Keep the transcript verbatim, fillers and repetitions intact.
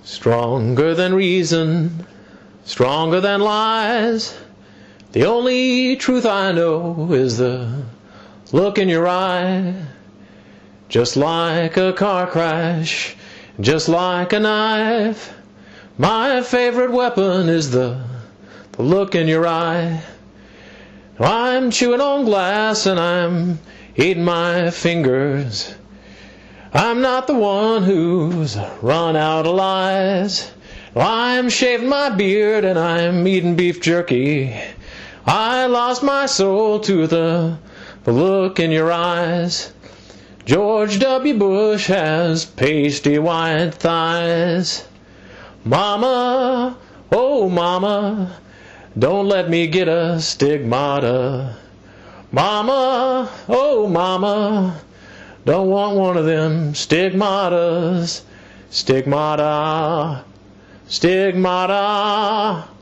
Stronger than reason, stronger than lies. The only truth I know is the look in your eye. Just like a car crash, just like a knife, my favorite weapon is the, the look in your eye. I'm chewing on glass and I'm eating my fingers. I'm not the one who's run out of lies. I'm shaving my beard and I'm eating beef jerky. I lost my soul to the, the look in your eyes. George W. Bush has pasty white thighs. Mama, oh mama, don't let me get a stigmata. Mama, oh mama, don't want one of them stigmatas. Stigmata, stigmata.